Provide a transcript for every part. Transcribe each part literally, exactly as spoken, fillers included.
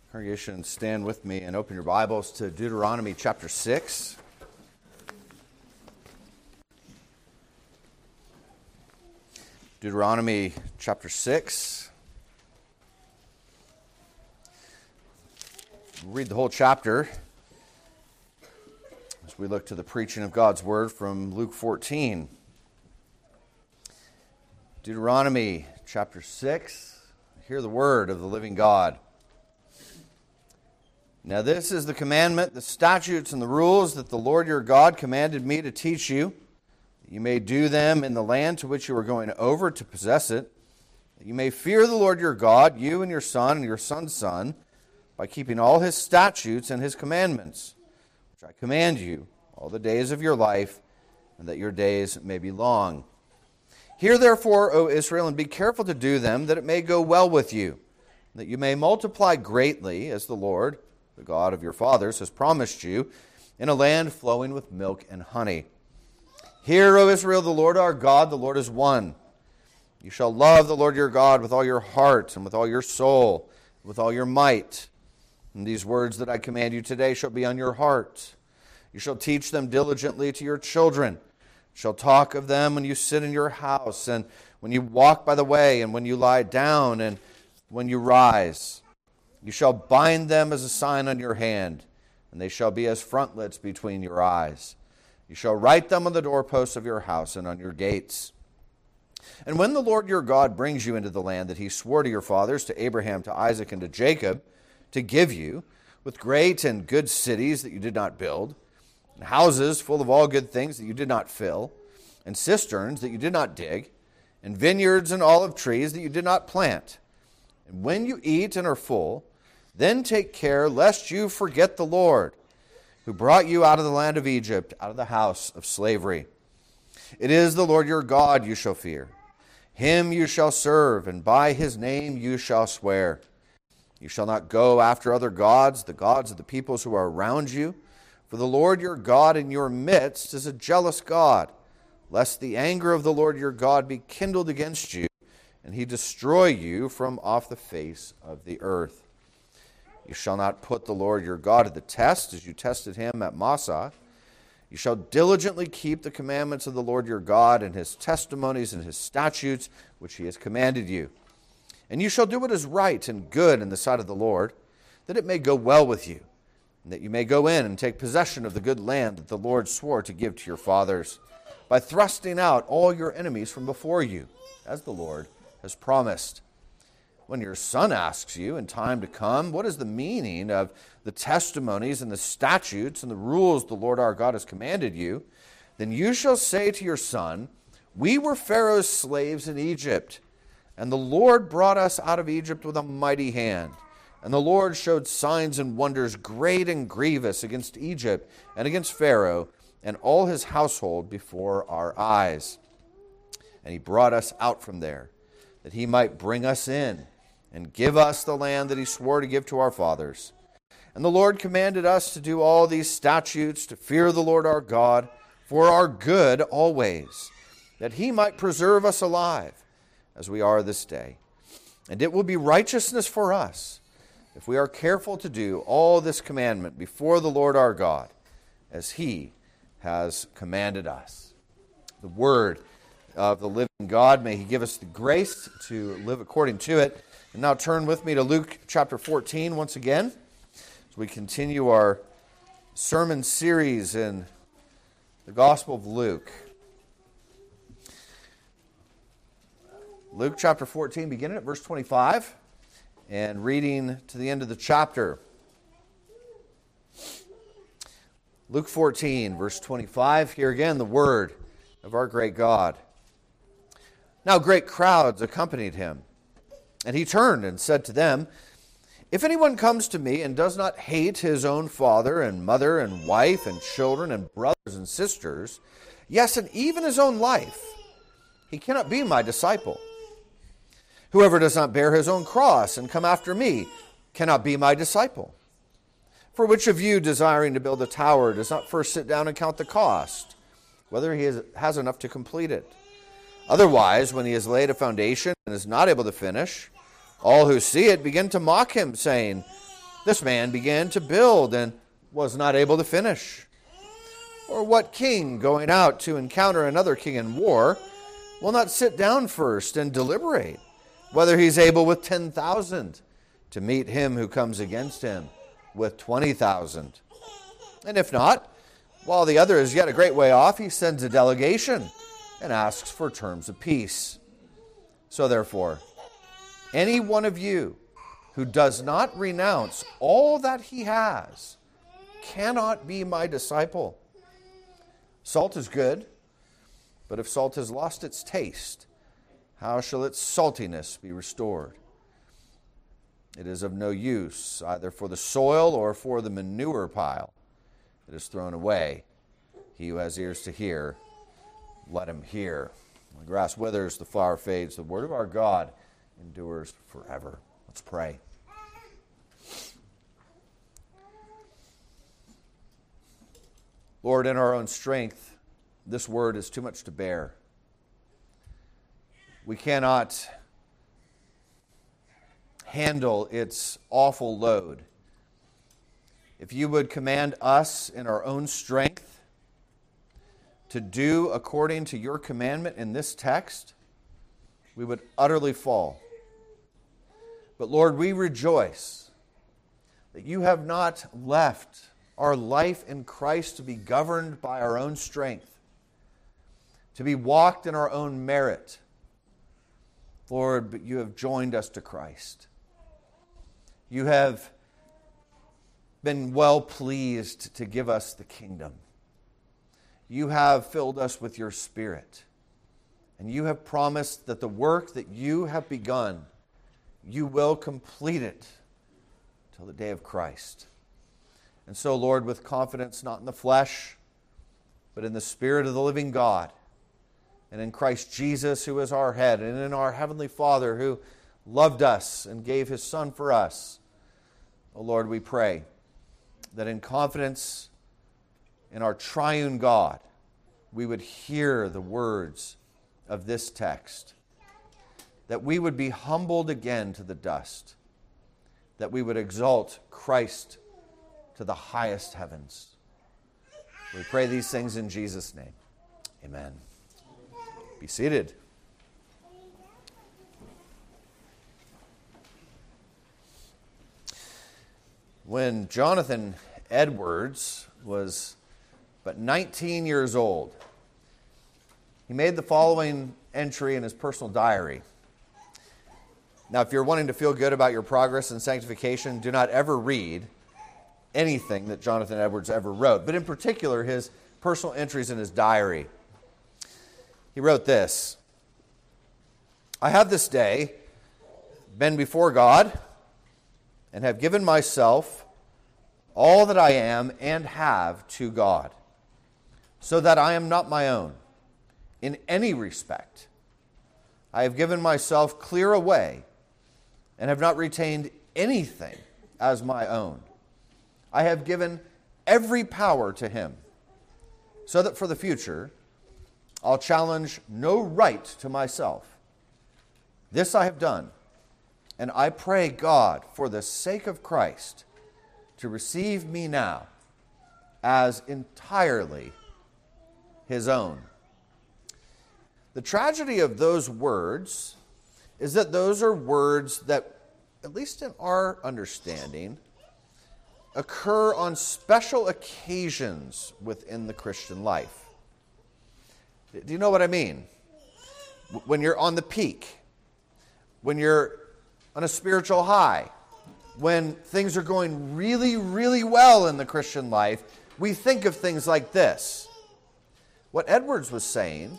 Congregation, stand with me and open your Bibles to Deuteronomy chapter six. Deuteronomy chapter six. We'll read the whole chapter as we look to the preaching of God's Word from Luke fourteen. Deuteronomy chapter six. Hear the word of the living God. Now this is the commandment, the statutes, and the rules that the Lord your God commanded me to teach you, that you may do them in the land to which you are going over to possess it, that you may fear the Lord your God, you and your son and your son's son, by keeping all his statutes and his commandments, which I command you all the days of your life, and that your days may be long. Hear therefore, O Israel, and be careful to do them, that it may go well with you, that you may multiply greatly, as the Lord, the God of your fathers, has promised you, in a land flowing with milk and honey. Hear, O Israel, the Lord our God, the Lord is one. You shall love the Lord your God with all your heart, and with all your soul, and with all your might. And these words that I command you today shall be on your heart. You shall teach them diligently to your children. You shall talk of them when you sit in your house, and when you walk by the way, and when you lie down, and when you rise. You shall bind them as a sign on your hand, and they shall be as frontlets between your eyes. You shall write them on the doorposts of your house and on your gates. And when the Lord your God brings you into the land that he swore to your fathers, to Abraham, to Isaac, and to Jacob, to give you, with great and good cities that you did not build, and houses full of all good things that you did not fill, and cisterns that you did not dig, and vineyards and olive trees that you did not plant, and when you eat and are full, then take care lest you forget the Lord, who brought you out of the land of Egypt, out of the house of slavery. It is the Lord your God you shall fear. Him you shall serve, and by his name you shall swear. You shall not go after other gods, the gods of the peoples who are around you, for the Lord your God in your midst is a jealous God, lest the anger of the Lord your God be kindled against you, and he destroy you from off the face of the earth. You shall not put the Lord your God to the test, as you tested him at Massah. You shall diligently keep the commandments of the Lord your God, and his testimonies and his statutes, which he has commanded you. And you shall do what is right and good in the sight of the Lord, that it may go well with you, and that you may go in and take possession of the good land that the Lord swore to give to your fathers, by thrusting out all your enemies from before you, as the Lord has promised. When your son asks you in time to come, what is the meaning of the testimonies and the statutes and the rules the Lord our God has commanded you, then you shall say to your son, we were Pharaoh's slaves in Egypt, and the Lord brought us out of Egypt with a mighty hand. And the Lord showed signs and wonders great and grievous against Egypt and against Pharaoh and all his household before our eyes. And he brought us out from there, that he might bring us in and give us the land that he swore to give to our fathers. And the Lord commanded us to do all these statutes, to fear the Lord our God, for our good always, that he might preserve us alive, as we are this day. And it will be righteousness for us, if we are careful to do all this commandment before the Lord our God, as he has commanded us. The word of the living God, may he give us the grace to live according to it. And now turn with me to Luke chapter fourteen once again, as we continue our sermon series in the Gospel of Luke. Luke chapter fourteen, beginning at verse twenty-five, and reading to the end of the chapter. Luke fourteen, verse twenty-five, here again the word of our great God. Now great crowds accompanied him. And he turned and said to them, if anyone comes to me and does not hate his own father and mother and wife and children and brothers and sisters, yes, and even his own life, he cannot be my disciple. Whoever does not bear his own cross and come after me cannot be my disciple. For which of you, desiring to build a tower, does not first sit down and count the cost, whether he has enough to complete it? Otherwise, when he has laid a foundation and is not able to finish, all who see it begin to mock him, saying, This man began to build and was not able to finish. Or what king going out to encounter another king in war will not sit down first and deliberate whether he's able with ten thousand to meet him who comes against him with twenty thousand? And if not, while the other is yet a great way off, he sends a delegation and asks for terms of peace. So therefore, any one of you who does not renounce all that he has cannot be my disciple. Salt is good, but if salt has lost its taste, how shall its saltiness be restored? It is of no use either for the soil or for the manure pile. It is thrown away. He who has ears to hear, let him hear. The grass withers, the flower fades. The word of our God endures forever. Let's pray. Lord, in our own strength, this word is too much to bear. We cannot handle its awful load. If you would command us in our own strength to do according to your commandment in this text, we would utterly fall. But Lord, we rejoice that you have not left our life in Christ to be governed by our own strength, to be walked in our own merit. Lord, but you have joined us to Christ. You have been well pleased to give us the kingdom. You have filled us with your Spirit. And you have promised that the work that you have begun, you will complete it till the day of Christ. And so, Lord, with confidence not in the flesh, but in the Spirit of the living God, and in Christ Jesus, who is our head, and in our Heavenly Father, who loved us and gave his Son for us, oh Lord, we pray that in confidence in our triune God, we would hear the words of this text, that we would be humbled again to the dust, that we would exalt Christ to the highest heavens. We pray these things in Jesus' name. Amen. Be seated. When Jonathan Edwards was but nineteen years old, he made the following entry in his personal diary. Now, if you're wanting to feel good about your progress in sanctification, do not ever read anything that Jonathan Edwards ever wrote, but in particular his personal entries in his diary. He wrote this: I have this day been before God and have given myself all that I am and have to God, so that I am not my own in any respect. I have given myself clear away and have not retained anything as my own. I have given every power to him, so that for the future I'll challenge no right to myself. This I have done, and I pray God, for the sake of Christ, to receive me now as entirely his own. The tragedy of those words is that those are words that, at least in our understanding, occur on special occasions within the Christian life. Do you know what I mean? When you're on the peak, when you're on a spiritual high, when things are going really, really well in the Christian life, we think of things like this. What Edwards was saying,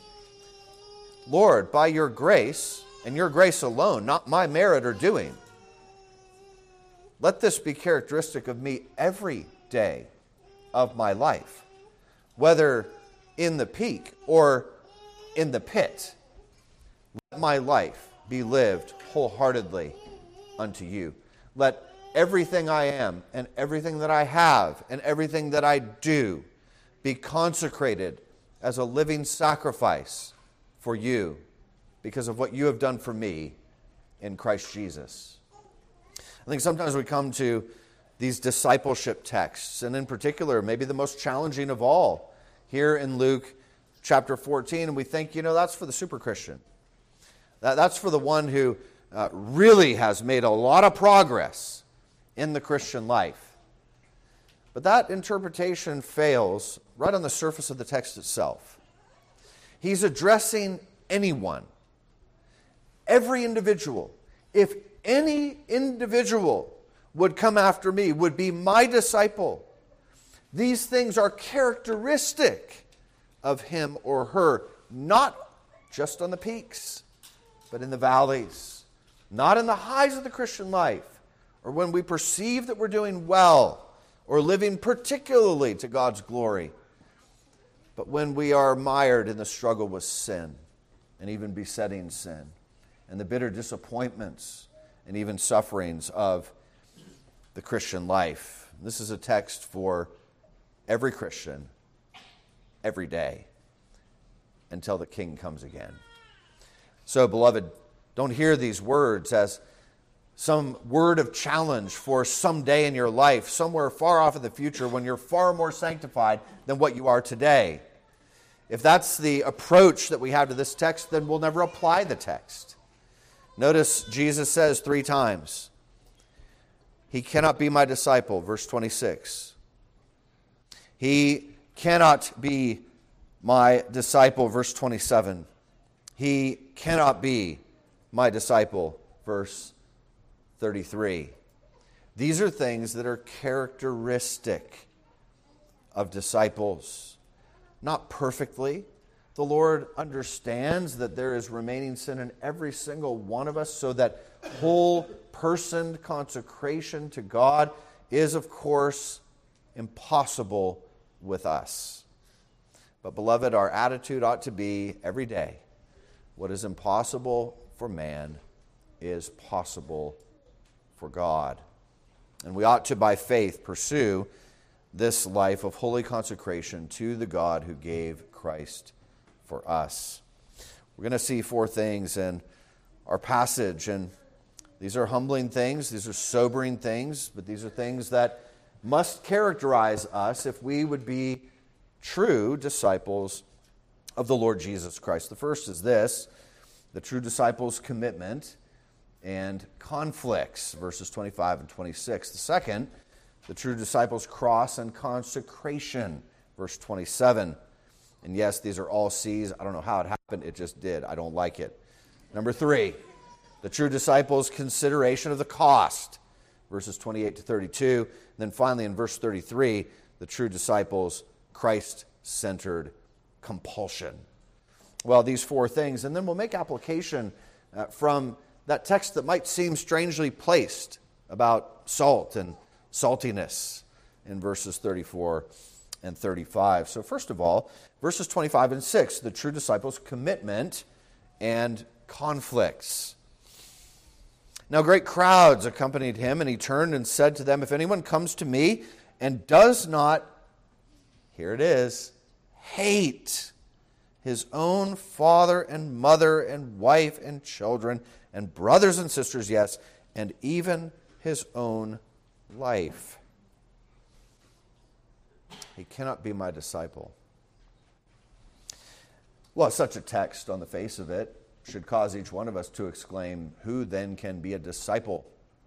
Lord, by your grace, and your grace alone, not my merit or doing, let this be characteristic of me every day of my life, whether in the peak or in the pit. Let my life be lived wholeheartedly unto you. Let everything I am and everything that I have and everything that I do be consecrated as a living sacrifice for you because of what you have done for me in Christ Jesus. I think sometimes we come to these discipleship texts, and in particular, maybe the most challenging of all, here in Luke chapter fourteen, and we think, you know, that's for the super Christian. That, that's for the one who uh, really has made a lot of progress in the Christian life. But that interpretation fails right on the surface of the text itself. He's addressing anyone, every individual. If any individual would come after me, would be my disciple, these things are characteristic of him or her, not just on the peaks, but in the valleys, not in the highs of the Christian life, or when we perceive that we're doing well, or living particularly to God's glory, but when we are mired in the struggle with sin, and even besetting sin, and the bitter disappointments and even sufferings of the Christian life. This is a text for every Christian, every day, until the King comes again. So, beloved, don't hear these words as some word of challenge for some day in your life, somewhere far off in the future when you're far more sanctified than what you are today. If that's the approach that we have to this text, then we'll never apply the text. Notice Jesus says three times, he cannot be my disciple, verse twenty-six. He cannot be my disciple, verse twenty-seven. He cannot be my disciple, verse thirty-three. These are things that are characteristic of disciples. Not perfectly. The Lord understands that there is remaining sin in every single one of us, so that whole personed consecration to God is, of course, impossible with us. But, beloved, our attitude ought to be every day, what is impossible for man is possible for God. And we ought to, by faith, pursue this life of holy consecration to the God who gave Christ for us. We're going to see four things in our passage, and these are humbling things, these are sobering things, but these are things that must characterize us if we would be true disciples of the Lord Jesus Christ. The first is this, the true disciples' commitment and conflicts, verses twenty-five and twenty-six. The second, the true disciples' cross and consecration, verse twenty-seven. And yes, these are all C's. I don't know how it happened. It just did. I don't like it. Number three, the true disciples' consideration of the cost, verses twenty-eight to thirty-two. And then finally in verse thirty-three, the true disciples' Christ-centered compulsion. Well, these four things. And then we'll make application uh, from that text that might seem strangely placed about salt and saltiness in verses thirty-four and thirty-five. So first of all, verses twenty-five and six, the true disciples' commitment and conflicts. Now great crowds accompanied him, and he turned and said to them, if anyone comes to me and does not, here it is, hate his own father and mother and wife and children and brothers and sisters, yes, and even his own life, he cannot be my disciple. Well, such a text on the face of it should cause each one of us to exclaim, who then can be a disciple?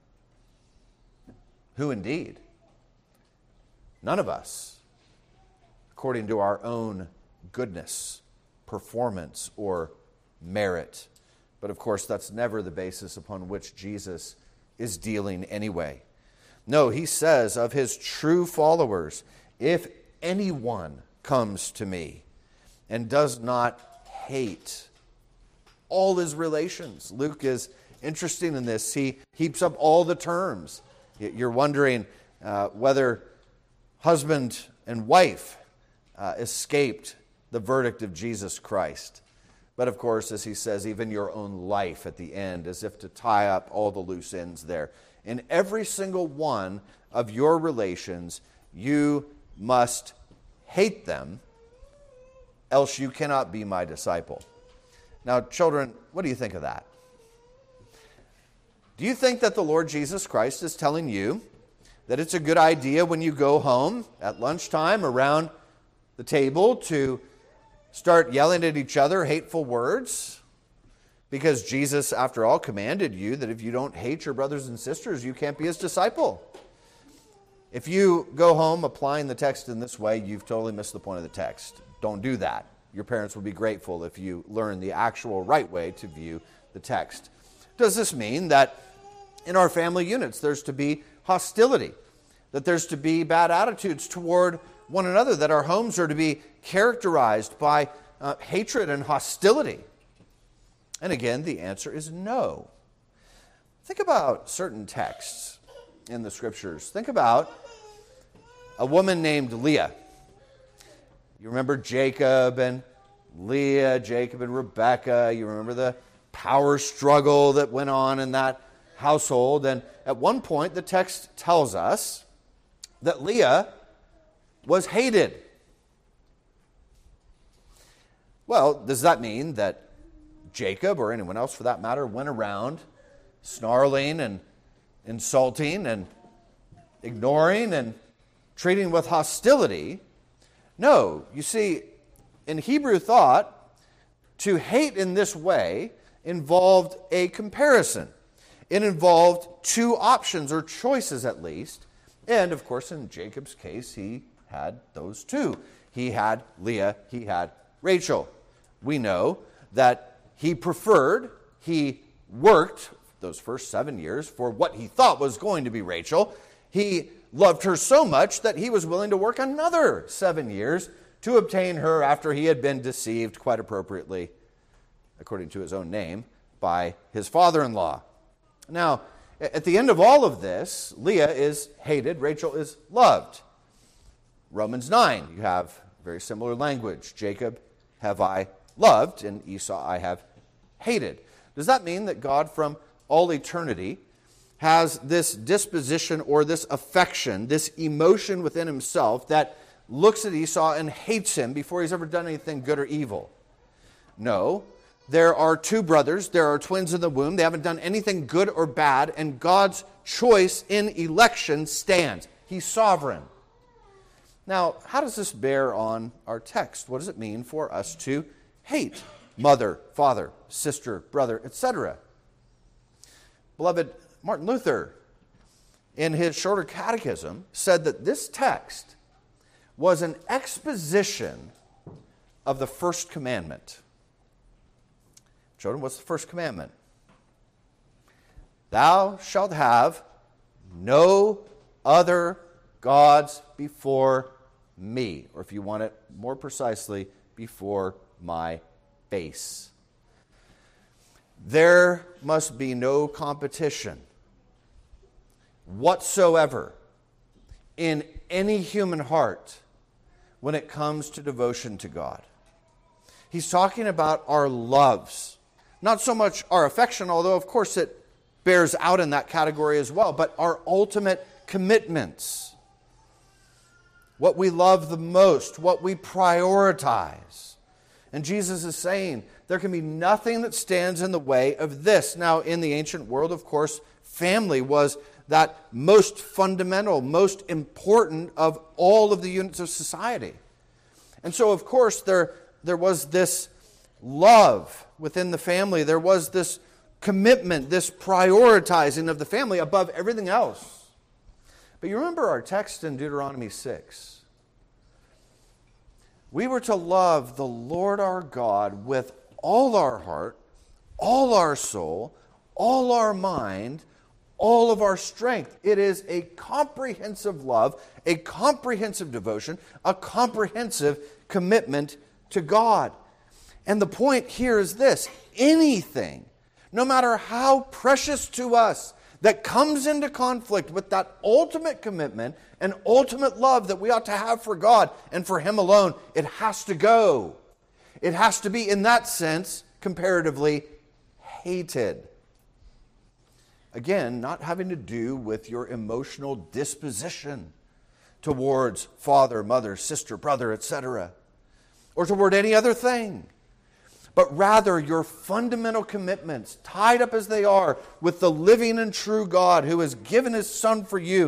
Who indeed? None of us, according to our own goodness, performance, or merit. But of course, that's never the basis upon which Jesus is dealing anyway. No, he says of his true followers, if anyone comes to me and does not hate all his relations. Luke is interesting in this. He heaps up all the terms. You're wondering uh, whether husband and wife uh, escaped the verdict of Jesus Christ. But of course, as he says, even your own life at the end, as if to tie up all the loose ends there. In every single one of your relations, you must hate them, else you cannot be my disciple. Now, children, what do you think of that? Do you think that the Lord Jesus Christ is telling you that it's a good idea when you go home at lunchtime around the table to start yelling at each other hateful words? Because Jesus, after all, commanded you that if you don't hate your brothers and sisters, you can't be his disciple. If you go home applying the text in this way, you've totally missed the point of the text. Don't do that. Your parents will be grateful if you learn the actual right way to view the text. Does this mean that in our family units there's to be hostility, that there's to be bad attitudes toward one another, that our homes are to be characterized by uh, hatred and hostility? And again, the answer is no. Think about certain texts in the Scriptures. Think about a woman named Leah. You remember Jacob and Leah, Jacob and Rebekah. You remember the power struggle that went on in that household. And at one point, the text tells us that Leah was hated. Well, does that mean that Jacob, or anyone else for that matter, went around snarling and insulting and ignoring and treating with hostility? No. You see, in Hebrew thought, to hate in this way involved a comparison. It involved two options, or choices at least. And, of course, in Jacob's case, he had those two. He had Leah, he had Rachel. We know that he preferred, he worked those first seven years for what he thought was going to be Rachel. He loved her so much that he was willing to work another seven years to obtain her after he had been deceived, quite appropriately, according to his own name, by his father-in-law. Now, at the end of all of this, Leah is hated, Rachel is loved. Romans nine, you have very similar language. Jacob have I loved, and Esau I have hated. Does that mean that God from all eternity has this disposition or this affection, this emotion within himself that looks at Esau and hates him before he's ever done anything good or evil? No. There are two brothers, there are twins in the womb, they haven't done anything good or bad, and God's choice in election stands. He's sovereign. Now, how does this bear on our text? What does it mean for us to hate mother, father, sister, brother, et cetera? Beloved, Martin Luther, in his shorter catechism, said that this text was an exposition of the first commandment. Children, what's the first commandment? Thou shalt have no other gods before me. Or if you want it more precisely, before my face. There must be no competition whatsoever in any human heart when it comes to devotion to God. He's talking about our loves. Not so much our affection, although of course it bears out in that category as well, but our ultimate commitments. What we love the most, what we prioritize. And Jesus is saying there can be nothing that stands in the way of this. Now, in the ancient world, of course, family was that most fundamental, most important of all of the units of society. And so, of course, there, there was this love within the family. There was this commitment, this prioritizing of the family above everything else. But you remember our text in Deuteronomy six. We were to love the Lord our God with all our heart, all our soul, all our mind, all of our strength. It is a comprehensive love, a comprehensive devotion, a comprehensive commitment to God. And the point here is this: anything, no matter how precious to us, that comes into conflict with that ultimate commitment and ultimate love that we ought to have for God and for Him alone, it has to go. It has to be, in that sense, comparatively hated. Again, not having to do with your emotional disposition towards father, mother, sister, brother, et cetera, or toward any other thing, but rather your fundamental commitments, tied up as they are with the living and true God who has given His Son for you,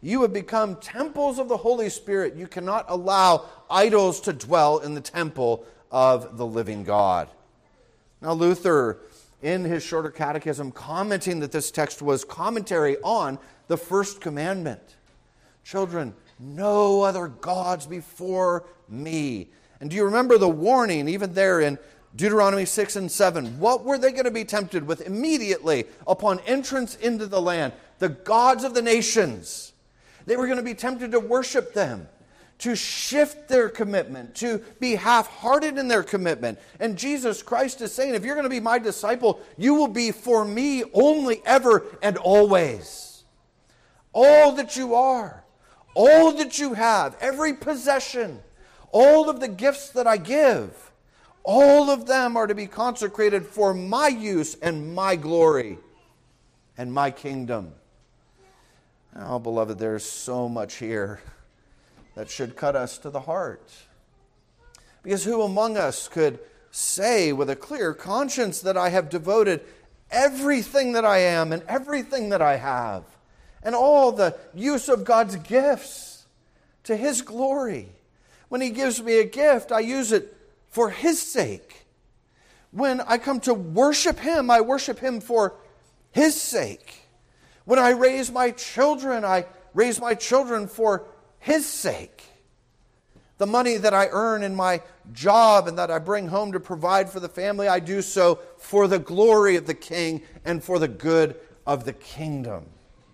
You have become temples of the Holy Spirit. You cannot allow idols to dwell in the temple of the living God. Now, Luther, in his shorter catechism, commenting that this text was commentary on the first commandment. Children, no other gods before me. And do you remember the warning, even there in Deuteronomy six and seven? What were they going to be tempted with immediately upon entrance into the land? The gods of the nations. They were going to be tempted to worship them, to shift their commitment, to be half-hearted in their commitment. And Jesus Christ is saying, if you're going to be my disciple, you will be for me only, ever, and always. All that you are, all that you have, every possession, all of the gifts that I give, all of them are to be consecrated for my use and my glory and my kingdom. Oh, beloved, there's so much here that should cut us to the heart. Because who among us could say with a clear conscience that I have devoted everything that I am and everything that I have and all the use of God's gifts to His glory? When He gives me a gift, I use it for His sake. When I come to worship Him, I worship Him for His sake. When I raise my children, I raise my children for His sake. The money that I earn in my job and that I bring home to provide for the family, I do so for the glory of the King and for the good of the kingdom.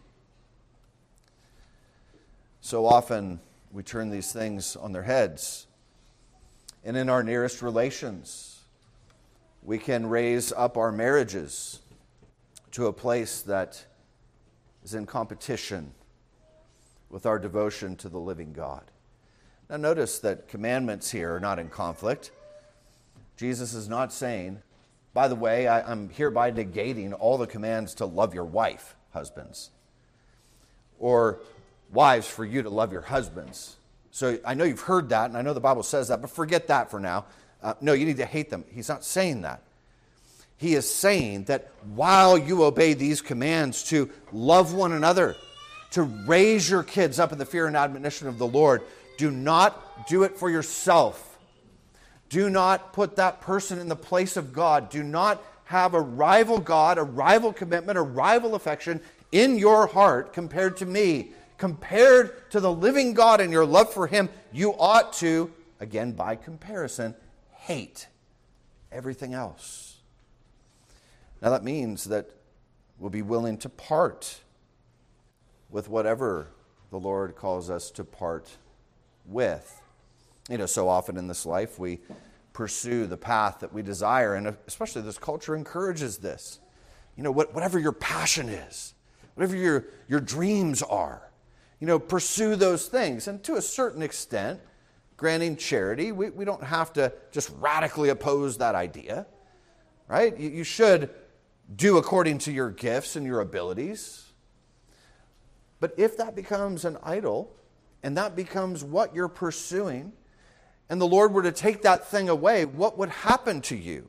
So often we turn these things on their heads. And in our nearest relations, we can raise up our marriages to a place that is in competition with our devotion to the living God. Now notice that commandments here are not in conflict. Jesus is not saying, by the way, I, I'm hereby negating all the commands to love your wife, husbands. Or wives, for you to love your husbands. So I know you've heard that, and I know the Bible says that, but forget that for now. Uh, no, you need to hate them. He's not saying that. He is saying that while you obey these commands to love one another, to raise your kids up in the fear and admonition of the Lord, do not do it for yourself. Do not put that person in the place of God. Do not have a rival God, a rival commitment, a rival affection in your heart compared to me. Compared to the living God and your love for Him, you ought to, again by comparison, hate everything else. Now that means that we'll be willing to part with whatever the Lord calls us to part with. You know, so often in this life we pursue the path that we desire, and especially this culture encourages this. You know, whatever your passion is, whatever your, your dreams are, you know, pursue those things. And to a certain extent, granting charity, we, we don't have to just radically oppose that idea, right? You, you should do according to your gifts and your abilities. But if that becomes an idol, and that becomes what you're pursuing, and the Lord were to take that thing away, what would happen to you?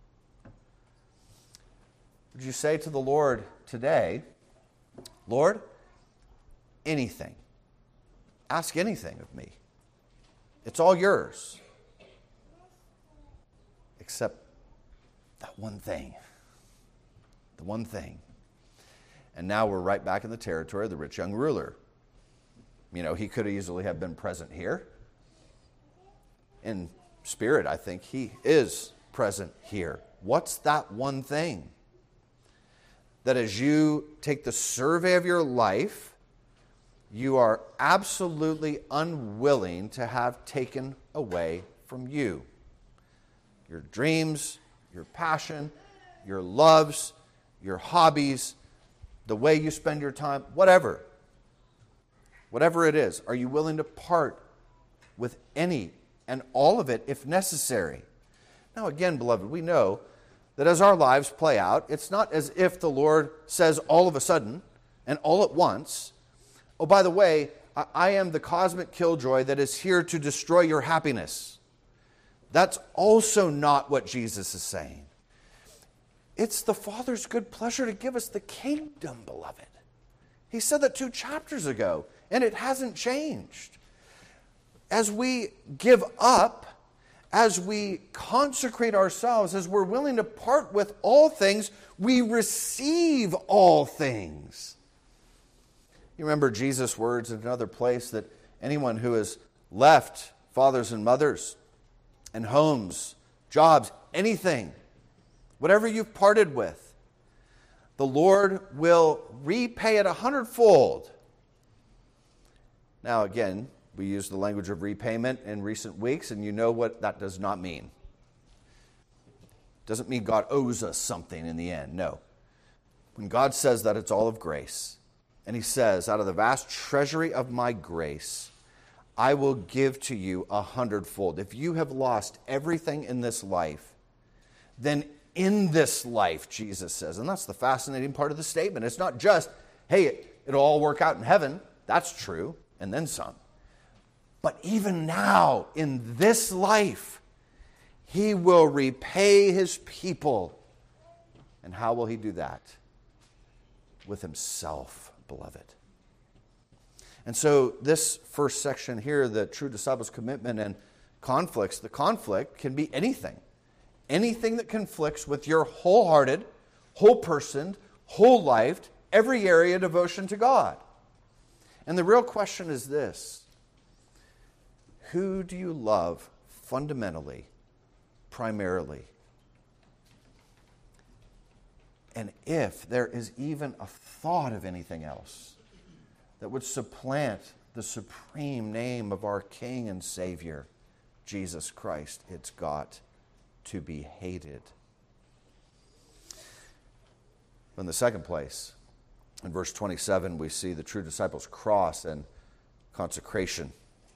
Would you say to the Lord today, Lord, anything, ask anything of me. It's all yours. Except that one thing. The one thing. And now we're right back in the territory of the rich young ruler. You know, he could easily have been present here. In spirit, I think he is present here. What's that one thing? That as you take the survey of your life, you are absolutely unwilling to have taken away from you. Your dreams, your passion, your loves, your hobbies, the way you spend your time, whatever. Whatever it is, are you willing to part with any and all of it if necessary? Now again, beloved, we know that as our lives play out, it's not as if the Lord says all of a sudden and all at once, oh, by the way, I am the cosmic killjoy that is here to destroy your happiness. That's also not what Jesus is saying. It's the Father's good pleasure to give us the kingdom, beloved. He said that two chapters ago And it hasn't changed. As we give up, as we consecrate ourselves, as we're willing to part with all things, we receive all things. You remember Jesus' words in another place that anyone who has left fathers and mothers and homes, jobs, anything, whatever you've parted with, the Lord will repay it a hundredfold. Now again, we use the language of repayment in recent weeks, and you know what that does not mean. It doesn't mean God owes us something in the end, no. When God says that, it's all of grace. And he says, out of the vast treasury of my grace, I will give to you a hundredfold. If you have lost everything in this life, then in this life, Jesus says, and that's the fascinating part of the statement. It's not just, hey, it'll all work out in heaven. That's true, and then some. But even now, in this life, he will repay his people. And how will he do that? With himself, beloved. And so this first section here, the true disciples' commitment and conflicts, the conflict can be anything. Anything that conflicts with your wholehearted, whole-personed, whole-lifed, every area of devotion to God. And the real question is this: who do you love fundamentally, primarily? And if there is even a thought of anything else that would supplant the supreme name of our King and Savior, Jesus Christ, it's got to be hated. In the second place, in verse twenty-seven, we see the true disciples' cross and consecration.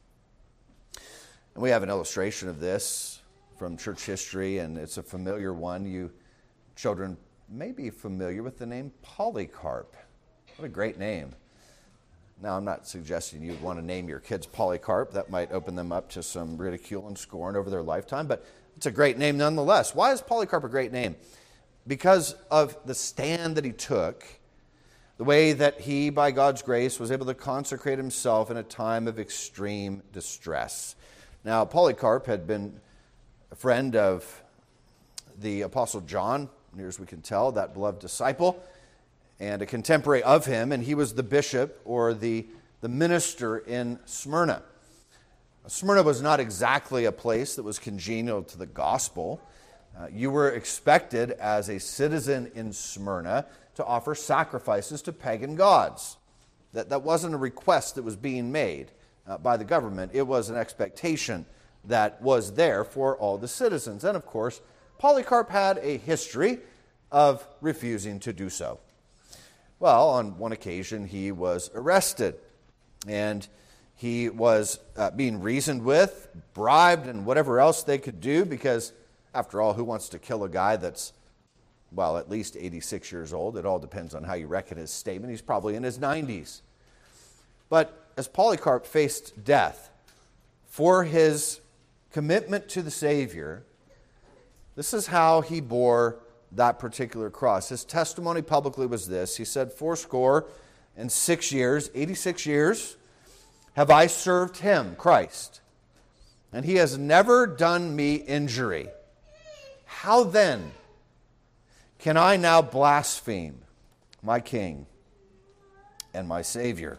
And we have an illustration of this from church history, and it's a familiar one. You children may be familiar with the name Polycarp. What a great name. Now, I'm not suggesting you'd want to name your kids Polycarp. That might open them up to some ridicule and scorn over their lifetime, but it's a great name nonetheless. Why is Polycarp a great name? Because of the stand that he took, the way that he, by God's grace, was able to consecrate himself in a time of extreme distress. Now, Polycarp had been a friend of the Apostle John, near as we can tell, that beloved disciple, and a contemporary of him, and he was the bishop or the, the minister in Smyrna. Smyrna was not exactly a place that was congenial to the gospel. Uh, you were expected as a citizen in Smyrna to offer sacrifices to pagan gods. That, that wasn't a request that was being made uh, by the government. It was an expectation that was there for all the citizens. And of course, Polycarp had a history of refusing to do so. Well, on one occasion, he was arrested, and he was uh, being reasoned with, bribed, and whatever else they could do, because, after all, who wants to kill a guy that's, well, at least eighty-six years old? It all depends on how you reckon his statement. He's probably in his nineties. But as Polycarp faced death for his commitment to the Savior, this is how he bore that particular cross. His testimony publicly was this. He said, fourscore and six years, eighty-six years, have I served him, Christ, and he has never done me injury. How then can I now blaspheme my King and my Savior?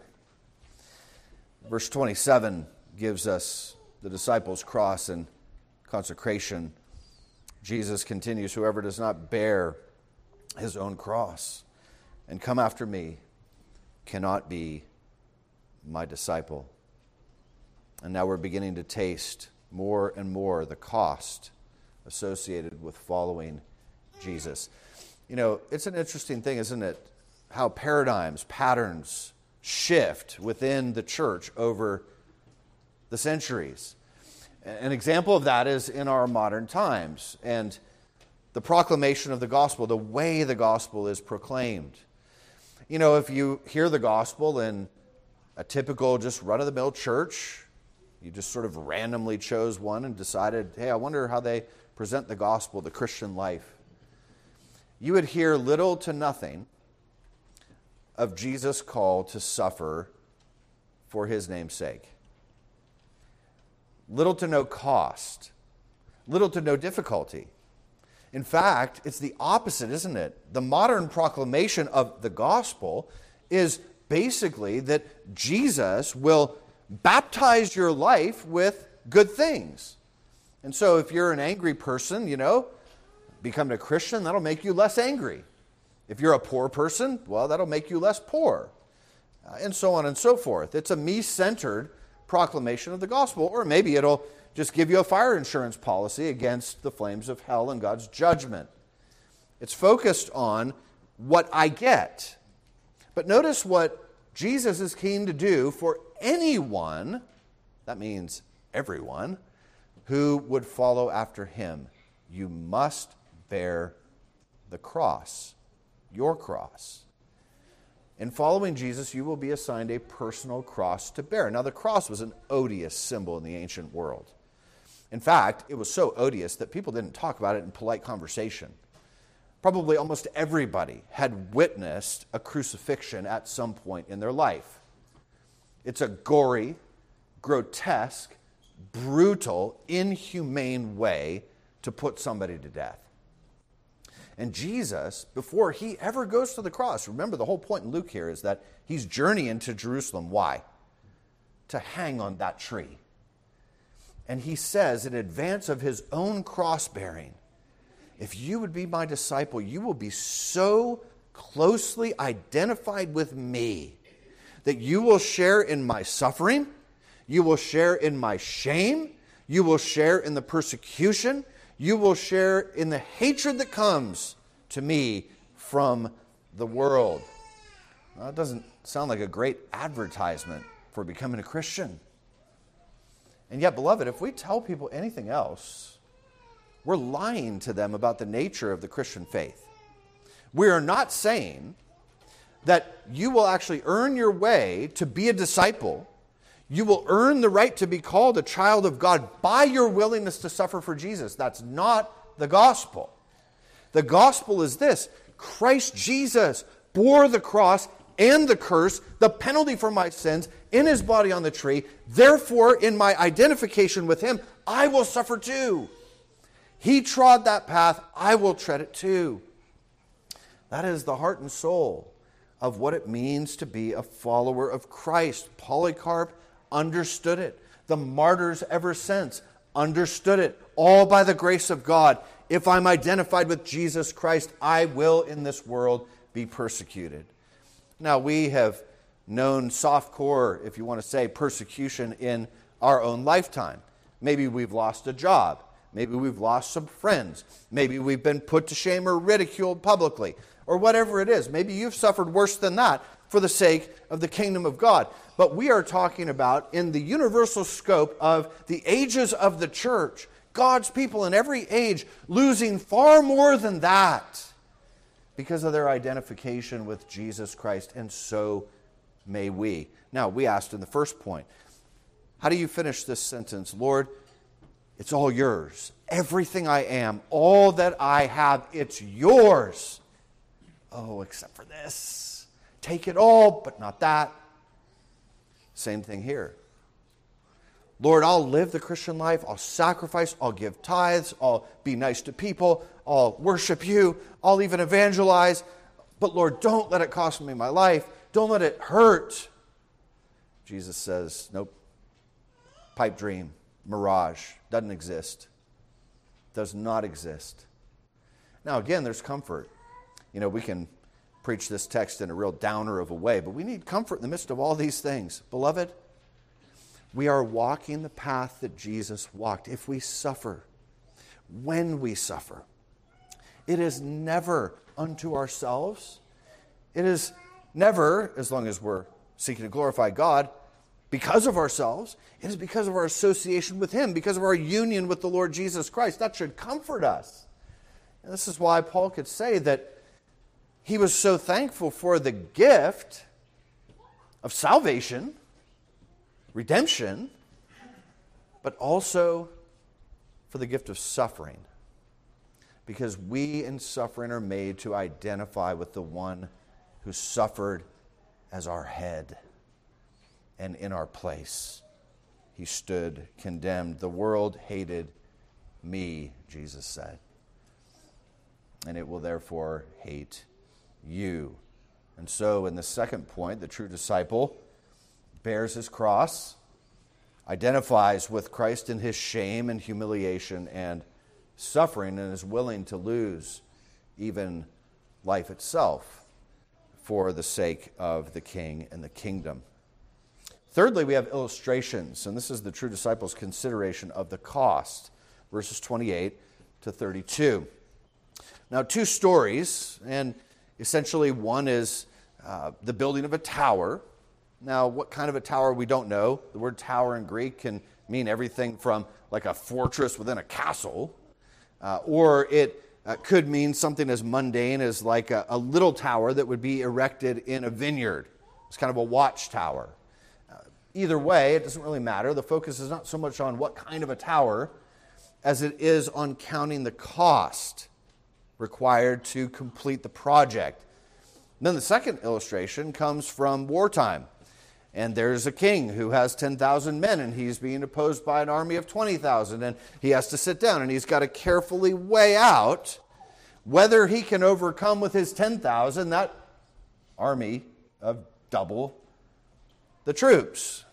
Verse twenty-seven gives us the disciples' cross and consecration. Jesus continues, whoever does not bear his own cross and come after me cannot be my disciple. And now we're beginning to taste more and more the cost associated with following Jesus. You know, it's an interesting thing, isn't it, how paradigms, patterns shift within the church over the centuries. An example of that is in our modern times and the proclamation of the gospel, the way the gospel is proclaimed. You know, if you hear the gospel in a typical just run-of-the-mill church, you just sort of randomly chose one and decided, hey, I wonder how they present the gospel, the Christian life. You would hear little to nothing of Jesus' call to suffer for his name's sake. Little to no cost, little to no difficulty. In fact, it's the opposite, isn't it? The modern proclamation of the gospel is basically that Jesus will baptize your life with good things. And so if you're an angry person, you know, becoming a Christian, that'll make you less angry. If you're a poor person, well, that'll make you less poor. Uh, and so on and so forth. It's a me-centered proclamation of the gospel. Or maybe it'll just give you a fire insurance policy against the flames of hell and God's judgment. It's focused on what I get. But notice what Jesus is keen to do for anyone, that means everyone, who would follow after him. You must bear the cross, your cross. In following Jesus, you will be assigned a personal cross to bear. Now, the cross was an odious symbol in the ancient world. In fact, it was so odious that people didn't talk about it in polite conversation. Probably almost everybody had witnessed a crucifixion at some point in their life. It's a gory, grotesque, brutal, inhumane way to put somebody to death. And Jesus, before he ever goes to the cross, remember the whole point in Luke here is that he's journeying to Jerusalem. Why? To hang on that tree. And he says in advance of his own cross bearing, if you would be my disciple, you will be so closely identified with me that you will share in my suffering, you will share in my shame, you will share in the persecution, you will share in the hatred that comes to me from the world. Well, that doesn't sound like a great advertisement for becoming a Christian. And yet, beloved, if we tell people anything else, we're lying to them about the nature of the Christian faith. We are not saying that you will actually earn your way to be a disciple. You will earn the right to be called a child of God by your willingness to suffer for Jesus. That's not the gospel. The gospel is this: Christ Jesus bore the cross and the curse, the penalty for my sins, in his body on the tree. Therefore, in my identification with him, I will suffer too. He trod that path, I will tread it too. That is the heart and soul of what it means to be a follower of Christ. Polycarp understood it. The martyrs ever since understood it. All by the grace of God. If I'm identified with Jesus Christ, I will in this world be persecuted. Now, we have known softcore, if you want to say, persecution in our own lifetime. Maybe we've lost a job. Maybe we've lost some friends. Maybe we've been put to shame or ridiculed publicly, or whatever it is. Maybe you've suffered worse than that for the sake of the kingdom of God. But we are talking about, in the universal scope of the ages of the church, God's people in every age losing far more than that because of their identification with Jesus Christ, and so may we. Now, we asked in the first point, how do you finish this sentence? Lord, it's all yours. Everything I am, all that I have, it's yours. Oh, except for this. Take it all, but not that. Same thing here. Lord, I'll live the Christian life. I'll sacrifice. I'll give tithes. I'll be nice to people. I'll worship you. I'll even evangelize. But Lord, don't let it cost me my life. Don't let it hurt. Jesus says, nope. Pipe dream, mirage, doesn't exist. Does not exist. Now, again, there's comfort. You know, we can preach this text in a real downer of a way, but we need comfort in the midst of all these things. Beloved, we are walking the path that Jesus walked. If we suffer, when we suffer, it is never unto ourselves. It is never, as long as we're seeking to glorify God, because of ourselves. It is because of our association with him, because of our union with the Lord Jesus Christ. That should comfort us. And this is why Paul could say that he was so thankful for the gift of salvation, redemption, but also for the gift of suffering. Because we in suffering are made to identify with the one who suffered as our head. and in our place. He stood condemned. The world hated me, Jesus said, and it will therefore hate you. And so in the second point, the true disciple bears his cross, identifies with Christ in his shame and humiliation and suffering, and is willing to lose even life itself for the sake of the King and the kingdom. Thirdly, we have illustrations, and this is the true disciple's consideration of the cost, verses twenty-eight to thirty-two. Now, two stories, and essentially one is uh, the building of a tower. Now, what kind of a tower, we don't know. The word tower in Greek can mean everything from like a fortress within a castle, uh, or it uh, could mean something as mundane as like a, a little tower that would be erected in a vineyard. It's kind of a watchtower. Uh, either way, it doesn't really matter. The focus is not so much on what kind of a tower as it is on counting the cost required to complete the project. And then the second illustration comes from wartime. And there's a king who has ten thousand men, and he's being opposed by an army of twenty thousand, and he has to sit down, and he's got to carefully weigh out whether he can overcome with his ten thousand that army of double the troops.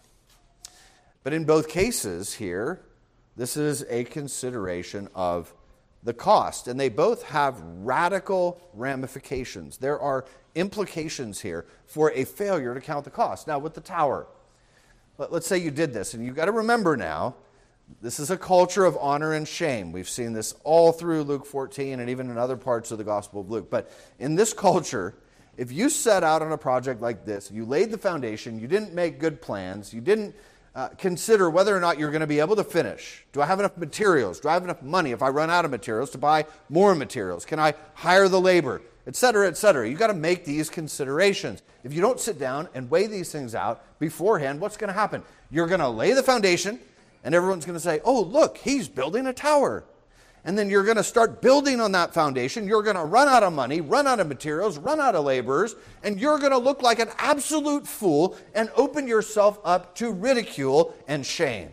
But in both cases here, this is a consideration of the cost, and they both have radical ramifications. There are implications here for a failure to count the cost. Now, with the tower, let's say you did this, and you've got to remember now, this is a culture of honor and shame. We've seen this all through Luke fourteen and even in other parts of the Gospel of Luke. But in this culture, if you set out on a project like this, you laid the foundation, you didn't make good plans, you didn't Uh, consider whether or not you're going to be able to finish. Do I have enough materials? Do I have enough money if I run out of materials to buy more materials? Can I hire the labor? Et cetera, et cetera. You've got to make these considerations. If you don't sit down and weigh these things out beforehand, what's going to happen? You're going to lay the foundation, and everyone's going to say, oh, look, he's building a tower. And then you're going to start building on that foundation. You're going to run out of money, run out of materials, run out of laborers, and you're going to look like an absolute fool and open yourself up to ridicule and shame.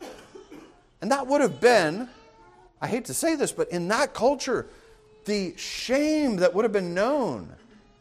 And that would have been, I hate to say this, but in that culture, the shame that would have been known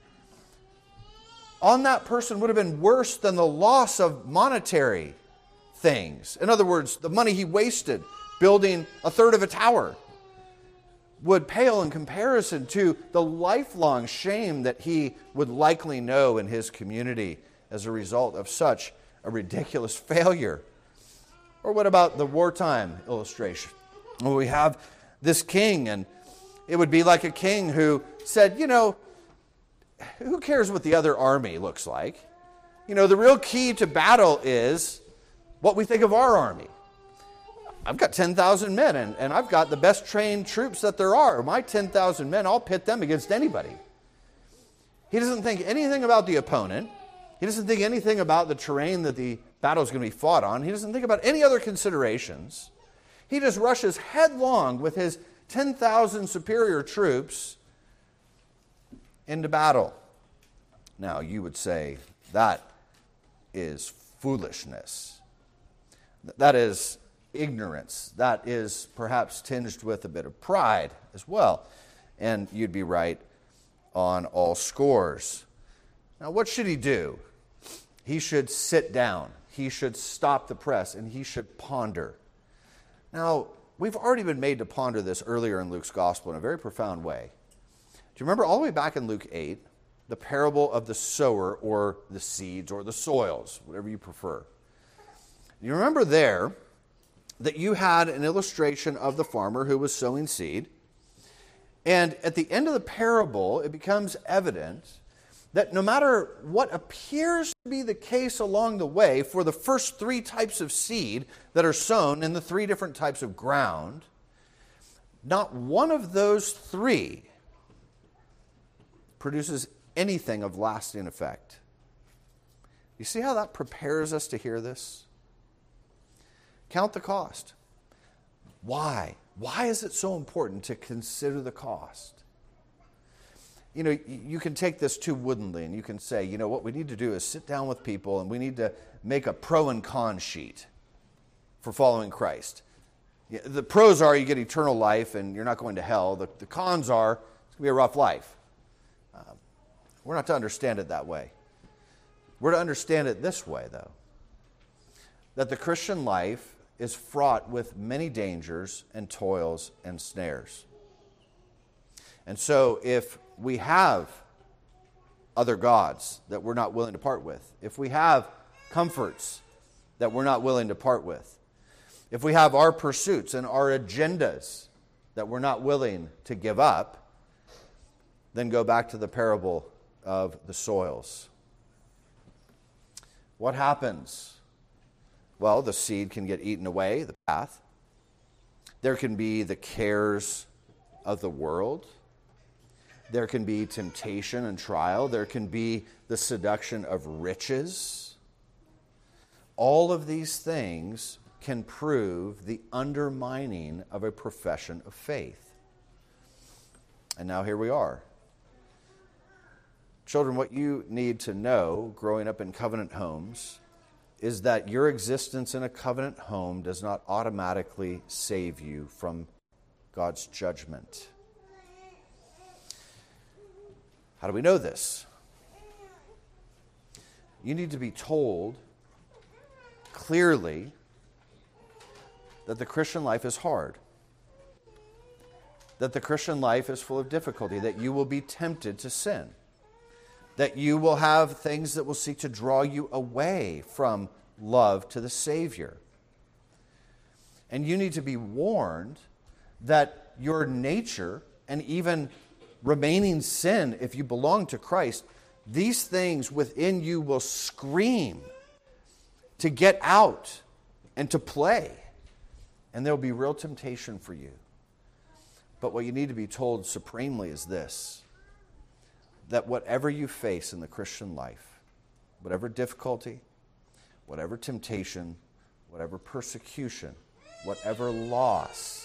on that person would have been worse than the loss of monetary things. In other words, the money he wasted building a third of a tower would pale in comparison to the lifelong shame that he would likely know in his community as a result of such a ridiculous failure. Or what about the wartime illustration? Well, we have this king, and it would be like a king who said, you know, who cares what the other army looks like? You know, the real key to battle is what we think of our army. I've got ten thousand men, and, and I've got the best trained troops that there are. My ten thousand men, I'll pit them against anybody. He doesn't think anything about the opponent. He doesn't think anything about the terrain that the battle is going to be fought on. He doesn't think about any other considerations. He just rushes headlong with his ten thousand superior troops into battle. Now, you would say that is foolishness. That is ignorance. That is perhaps tinged with a bit of pride as well. And you'd be right on all scores. Now, what should he do? He should sit down. He should stop the press, and he should ponder. Now, we've already been made to ponder this earlier in Luke's gospel in a very profound way. Do you remember all the way back in Luke eight, the parable of the sower or the seeds or the soils, whatever you prefer? You remember there that you had an illustration of the farmer who was sowing seed. And at the end of the parable, it becomes evident that no matter what appears to be the case along the way for the first three types of seed that are sown in the three different types of ground, not one of those three produces anything of lasting effect. You see how that prepares us to hear this? Count the cost. Why? Why is it so important to consider the cost? you know, you can take this too woodenly and you can say, you know, what we need to do is sit down with people and we need to make a pro and con sheet for following Christ. The pros are you get eternal life and you're not going to hell. The, the cons are it's going to be a rough life. Uh, we're not to understand it that way. We're to understand it this way, though, that the Christian life is fraught with many dangers and toils and snares. And so if we have other gods that we're not willing to part with, if we have comforts that we're not willing to part with, if we have our pursuits and our agendas that we're not willing to give up, then go back to the parable of the soils. What happens? Well, the seed can get eaten away, the path. There can be the cares of the world. There can be temptation and trial. There can be the seduction of riches. All of these things can prove the undermining of a profession of faith. And now here we are. Children, what you need to know growing up in covenant homes is that your existence in a covenant home does not automatically save you from God's judgment. How do we know this? You need to be told clearly that the Christian life is hard, that the Christian life is full of difficulty, that you will be tempted to sin, that you will have things that will seek to draw you away from love to the Savior. And you need to be warned that your nature and even remaining sin, if you belong to Christ, these things within you will scream to get out and to play. And there will be real temptation for you. But what you need to be told supremely is this, that whatever you face in the Christian life, whatever difficulty, whatever temptation, whatever persecution, whatever loss,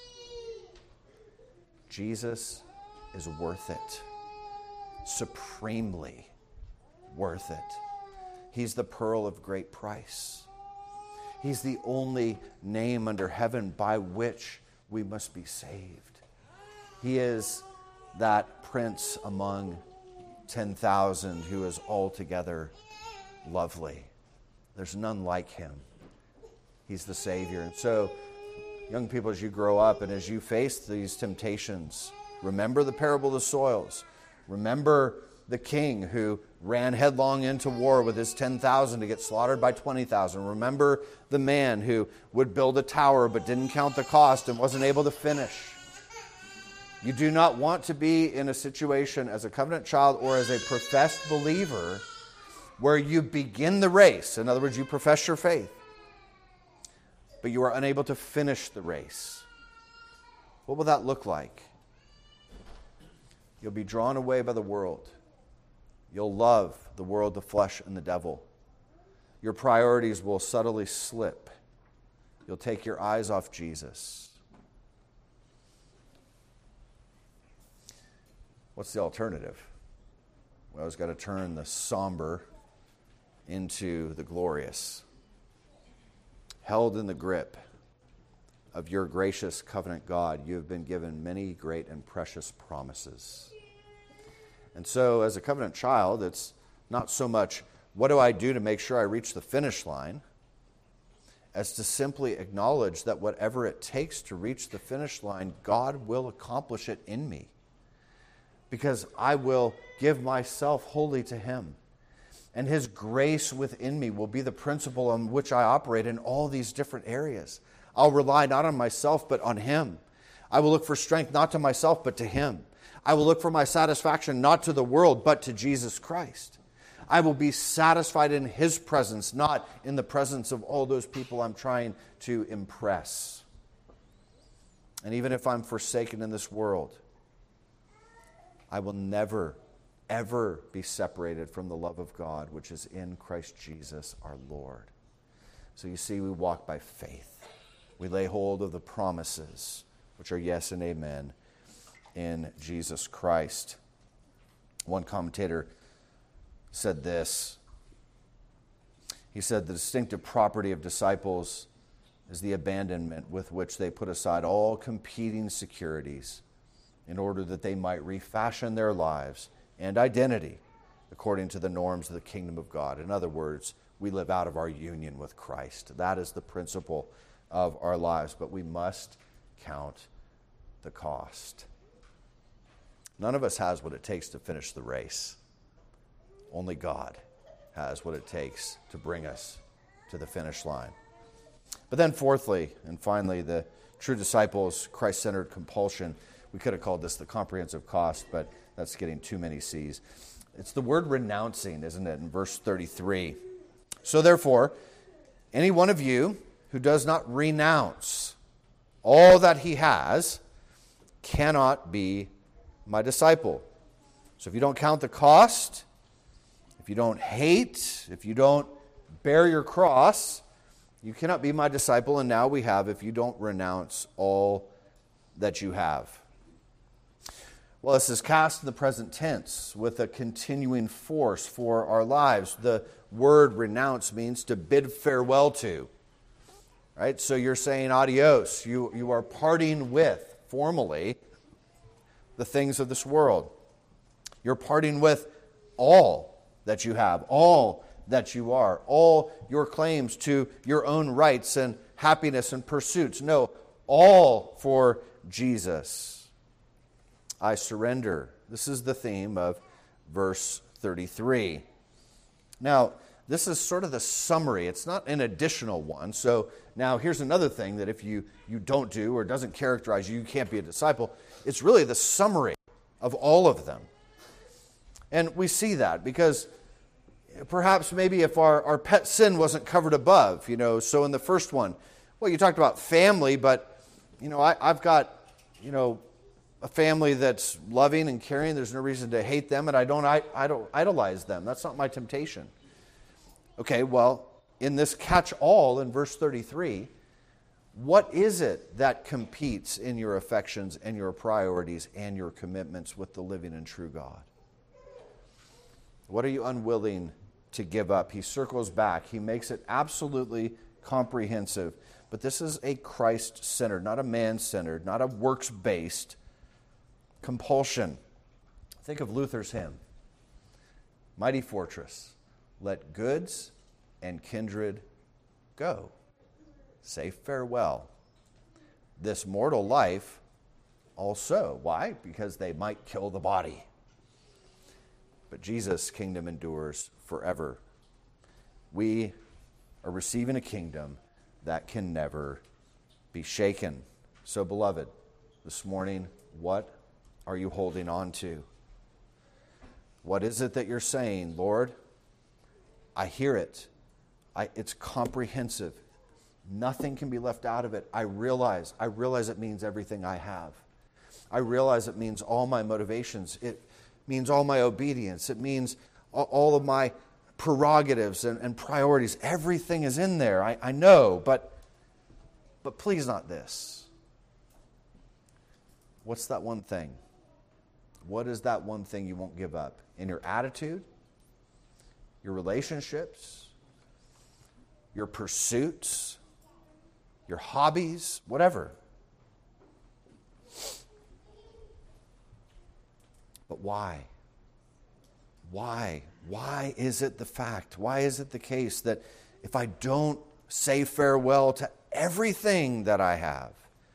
Jesus is worth it. Supremely worth it. He's the pearl of great price. He's the only name under heaven by which we must be saved. He is that prince among ten thousand who is altogether lovely. There's none like him. He's the Savior. And so, young people, as you grow up and as you face these temptations, remember the parable of the soils. Remember the king who ran headlong into war with his ten thousand to get slaughtered by twenty thousand. Remember the man who would build a tower but didn't count the cost and wasn't able to finish. You do not want to be in a situation as a covenant child or as a professed believer where you begin the race. In other words, you profess your faith, but you are unable to finish the race. What will that look like? You'll be drawn away by the world. You'll love the world, the flesh, and the devil. Your priorities will subtly slip. You'll take your eyes off Jesus. What's the alternative? Well, it's got to turn the somber into the glorious. Held in the grip of your gracious covenant God, you have been given many great and precious promises. And so, as a covenant child, it's not so much, what do I do to make sure I reach the finish line, as to simply acknowledge that whatever it takes to reach the finish line, God will accomplish it in me. Because I will give myself wholly to Him. And His grace within me will be the principle on which I operate in all these different areas. I'll rely not on myself, but on Him. I will look for strength not to myself, but to Him. I will look for my satisfaction not to the world, but to Jesus Christ. I will be satisfied in His presence, not in the presence of all those people I'm trying to impress. And even if I'm forsaken in this world, I will never, ever be separated from the love of God, which is in Christ Jesus our Lord. So you see, we walk by faith. We lay hold of the promises, which are yes and amen, in Jesus Christ. One commentator said this. He said, the distinctive property of disciples is the abandonment with which they put aside all competing securities in order that they might refashion their lives and identity according to the norms of the kingdom of God. In other words, we live out of our union with Christ. That is the principle of our lives, but we must count the cost. None of us has what it takes to finish the race. Only God has what it takes to bring us to the finish line. But then fourthly, and finally, the true disciples' Christ-centered compulsion. We could have called this the comprehensive cost, but that's getting too many C's. It's the word renouncing, isn't it, in verse thirty-three. So therefore, any one of you who does not renounce all that he has cannot be my disciple. So if you don't count the cost, if you don't hate, if you don't bear your cross, you cannot be my disciple. And now we have, if you don't renounce all that you have. Well, this is cast in the present tense with a continuing force for our lives. The word renounce means to bid farewell to. Right? So you're saying adios. You, you are parting with, formally, the things of this world. You're parting with all that you have, all that you are, all your claims to your own rights and happiness and pursuits. No, all for Jesus. I surrender. This is the theme of verse thirty-three. Now, this is sort of the summary. It's not an additional one. So now here's another thing that if you, you don't do or doesn't characterize you, you can't be a disciple. It's really the summary of all of them. And we see that because perhaps maybe if our, our pet sin wasn't covered above, you know, so in the first one, well, you talked about family, but, you know, I, I've got, you know, a family that's loving and caring. There's no reason to hate them, and I don't, I, I don't idolize them. That's not my temptation. Okay, well, in this catch-all in verse thirty-three, what is it that competes in your affections and your priorities and your commitments with the living and true God? What are you unwilling to give up? He circles back. He makes it absolutely comprehensive. But this is a Christ-centered, not a man-centered, not a works-based compulsion. Think of Luther's hymn, Mighty Fortress, let goods and kindred go. Say farewell. This mortal life also. Why? Because they might kill the body. But Jesus' kingdom endures forever. We are receiving a kingdom that can never be shaken. So, beloved, this morning, what are you holding on to? What is it that you're saying, Lord? I hear it. I, it's comprehensive. Nothing can be left out of it. I realize. I realize it means everything I have. I realize it means all my motivations. It means all my obedience. It means all, all of my prerogatives and, and priorities. Everything is in there. I, I know, but but please not this. What's that one thing? What is that one thing you won't give up? In your attitude, your relationships, your pursuits, your hobbies, whatever. But why? Why? Why is it the fact? Why is it the case that if I don't say farewell to everything that I have,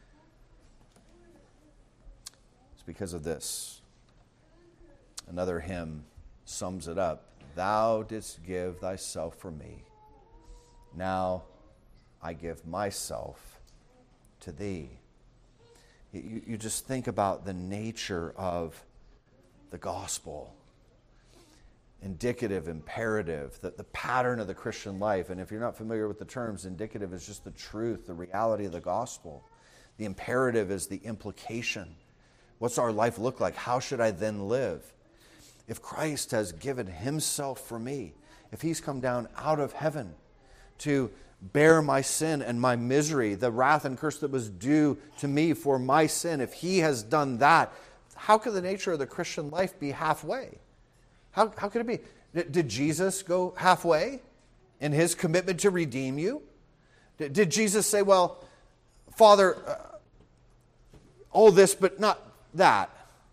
it's because of this. Another hymn sums it up. Thou didst give thyself for me. Now I give myself to thee. You, you just think about the nature of the gospel. Indicative, imperative, the, the pattern of the Christian life. And if you're not familiar with the terms, indicative is just the truth, the reality of the gospel. The imperative is the implication. What's our life look like? How should I then live? If Christ has given himself for me, if he's come down out of heaven to bear my sin and my misery, the wrath and curse that was due to me for my sin, if he has done that, how could the nature of the Christian life be halfway? How, how could it be? Did, did Jesus go halfway in his commitment to redeem you? Did, did Jesus say, well, Father, uh, all this, but not that?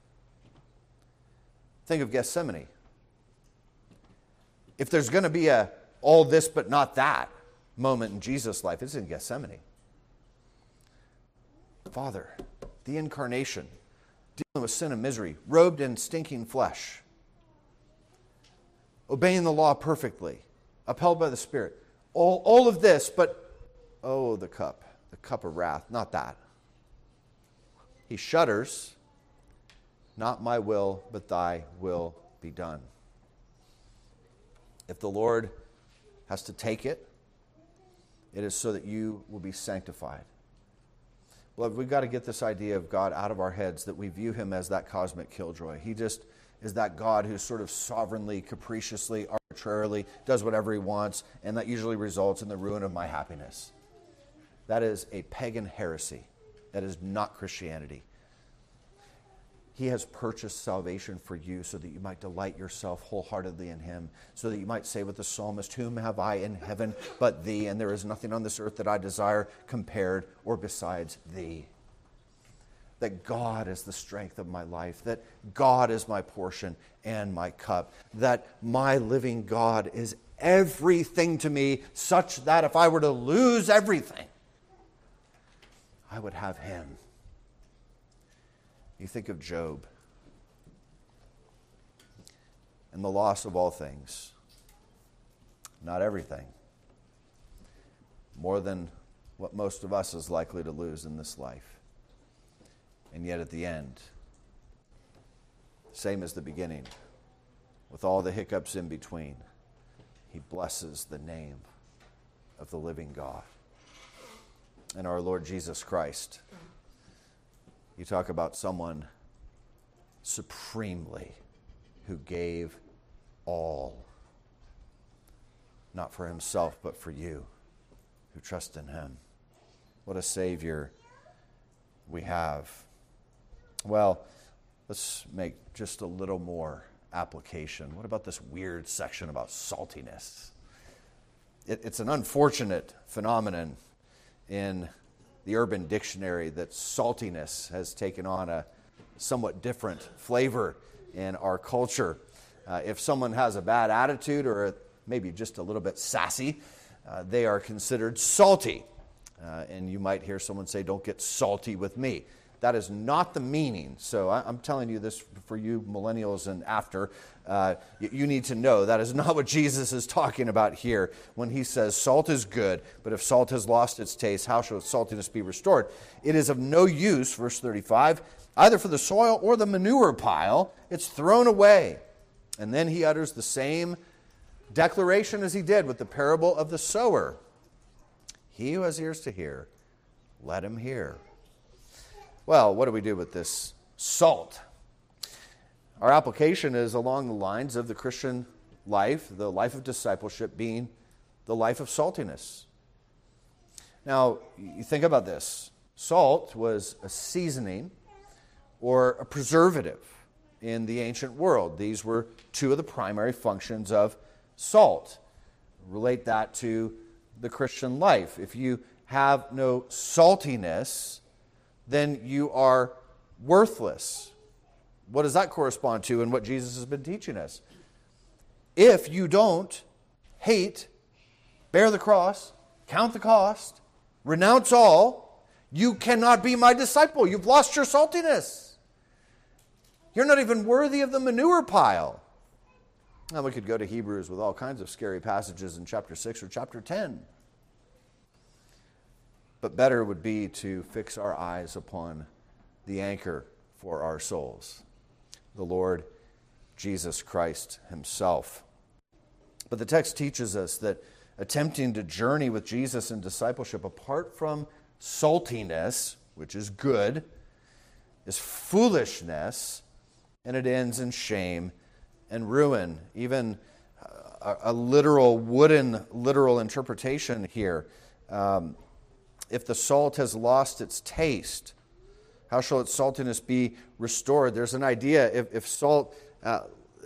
Think of Gethsemane. If there's going to be a all this, but not that moment in Jesus' life, it's in Gethsemane. Father, the incarnation, dealing with sin and misery, robed in stinking flesh, obeying the law perfectly, upheld by the Spirit. All, all of this, but, oh, the cup, the cup of wrath, not that. He shudders, not my will, but thy will be done. If the Lord has to take it, it is so that you will be sanctified. Beloved, we've got to get this idea of God out of our heads, that we view him as that cosmic killjoy. He just is that God who sort of sovereignly, capriciously, arbitrarily does whatever he wants, and that usually results in the ruin of my happiness. That is a pagan heresy. That is not Christianity. He has purchased salvation for you so that you might delight yourself wholeheartedly in him, so that you might say with the psalmist, whom have I in heaven but thee, and there is nothing on this earth that I desire compared or besides thee. That God is the strength of my life, that God is my portion and my cup, that my living God is everything to me, such that if I were to lose everything, I would have him. You think of Job and the loss of all things. Not everything. More than what most of us is likely to lose in this life. And yet at the end, same as the beginning, with all the hiccups in between, he blesses the name of the living God and our Lord Jesus Christ. You talk about someone supremely who gave all, not for himself, but for you who trust in him. What a Savior we have. Well, let's make just a little more application. What about this weird section about saltiness? It, it's an unfortunate phenomenon in the Urban Dictionary that saltiness has taken on a somewhat different flavor in our culture. Uh, if someone has a bad attitude or maybe just a little bit sassy, uh, they are considered salty. Uh, and you might hear someone say, don't get salty with me. That is not the meaning. So I, I'm telling you this for you millennials and after. Uh, you, you need to know that is not what Jesus is talking about here when he says salt is good, but if salt has lost its taste, how shall its saltiness be restored? It is of no use, verse thirty-five, either for the soil or the manure pile. It's thrown away. And then he utters the same declaration as he did with the parable of the sower. He who has ears to hear, let him hear. Well, what do we do with this salt? Our application is along the lines of the Christian life, the life of discipleship being the life of saltiness. Now, you think about this. Salt was a seasoning or a preservative in the ancient world. These were two of the primary functions of salt. Relate that to the Christian life. If you have no saltiness, then you are worthless. What does that correspond to in what Jesus has been teaching us? If you don't hate, bear the cross, count the cost, renounce all, you cannot be my disciple. You've lost your saltiness. You're not even worthy of the manure pile. Now we could go to Hebrews with all kinds of scary passages in chapter six or chapter ten. But better would be to fix our eyes upon the anchor for our souls, the Lord Jesus Christ himself. But the text teaches us that attempting to journey with Jesus in discipleship apart from saltiness, which is good, is foolishness, and it ends in shame and ruin. Even a, a literal, wooden, literal interpretation here. Um, If the salt has lost its taste, how shall its saltiness be restored? There's an idea, if, if salt uh,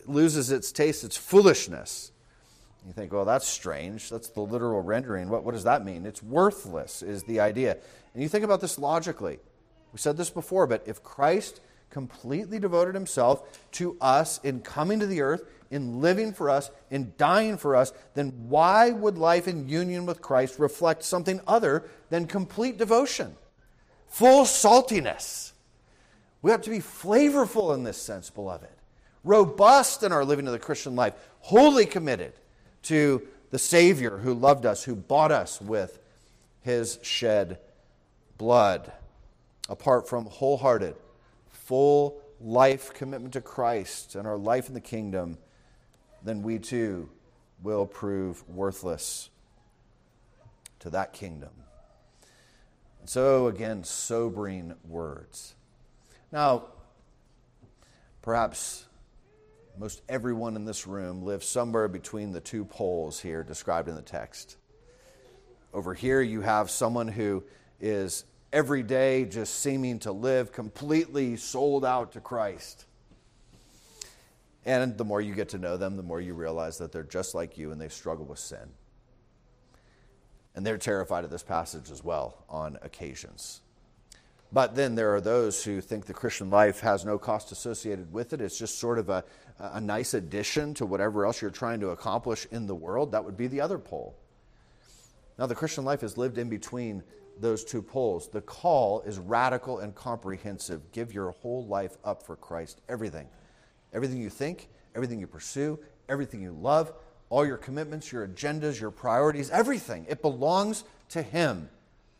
loses its taste, it's foolishness. You think, well, that's strange. That's the literal rendering. What, what does that mean? It's worthless is the idea. And you think about this logically. We said this before, but if Christ completely devoted himself to us in coming to the earth, in living for us, in dying for us, then why would life in union with Christ reflect something other than complete devotion? Full saltiness. We have to be flavorful in this sense, beloved. Robust in our living of the Christian life. Wholly committed to the Savior who loved us, who bought us with his shed blood. Apart from wholehearted, full life commitment to Christ and our life in the kingdom, then we too will prove worthless to that kingdom. And so, again, sobering words. Now, perhaps most everyone in this room lives somewhere between the two poles here described in the text. Over here you have someone who is every day just seeming to live completely sold out to Christ. And the more you get to know them, the more you realize that they're just like you and they struggle with sin. And they're terrified of this passage as well on occasions. But then there are those who think the Christian life has no cost associated with it. It's just sort of a, a nice addition to whatever else you're trying to accomplish in the world. That would be the other pole. Now, the Christian life is lived in between those two poles. The call is radical and comprehensive. Give your whole life up for Christ. Everything. Everything you think, everything you pursue, everything you love, all your commitments, your agendas, your priorities, everything. It belongs to him.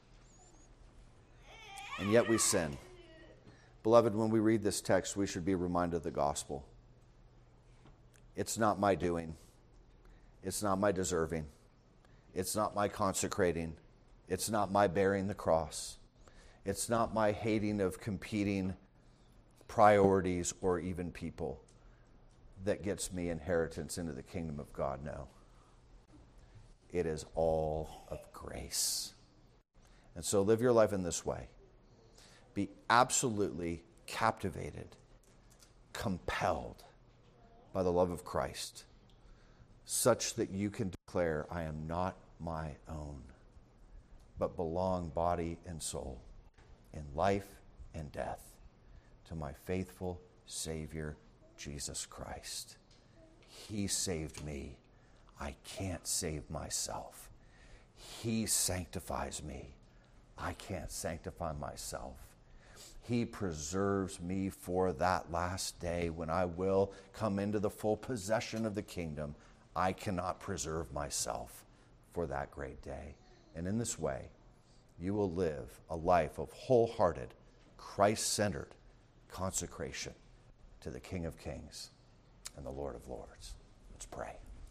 And yet we sin. Beloved, when we read this text, we should be reminded of the gospel. It's not my doing. It's not my deserving. It's not my consecrating. It's not my bearing the cross. It's not my hating of competing priorities or even people that gets me inheritance into the kingdom of God. No. It is all of grace. And so live your life in this way. Be absolutely captivated, compelled by the love of Christ, such that you can declare, I am not my own, but belong body and soul, in life and death, to my faithful Savior, Jesus Christ. He saved me. I can't save myself. He sanctifies me. I can't sanctify myself. He preserves me for that last day when I will come into the full possession of the kingdom. I cannot preserve myself for that great day. And in this way, you will live a life of wholehearted, Christ-centered consecration to the King of Kings and the Lord of Lords. Let's pray.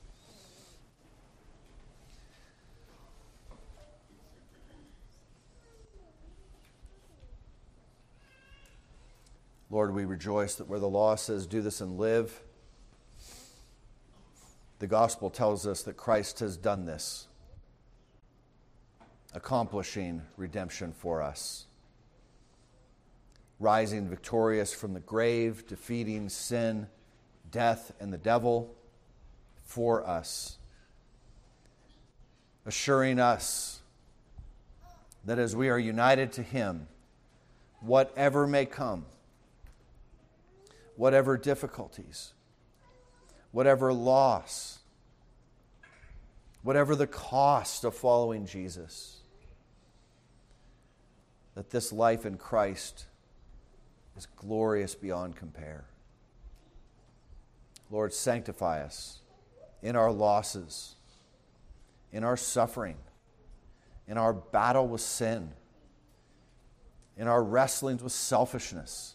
Lord, we rejoice that where the law says, do this and live, the gospel tells us that Christ has done this, accomplishing redemption for us, rising victorious from the grave, defeating sin, death, and the devil for us, assuring us that as we are united to him, whatever may come, whatever difficulties, whatever loss, whatever the cost of following Jesus, that this life in Christ is glorious beyond compare. Lord, sanctify us in our losses, in our suffering, in our battle with sin, in our wrestlings with selfishness,